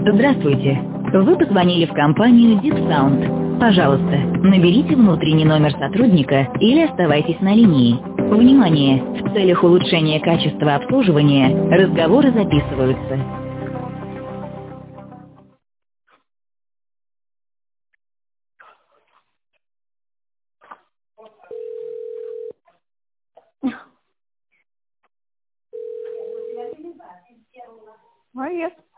Здравствуйте. Вы позвонили в компанию DeepSound. Пожалуйста, наберите внутренний номер сотрудника или оставайтесь на линии. Внимание! В целях улучшения качества обслуживания разговоры записываются. Привет.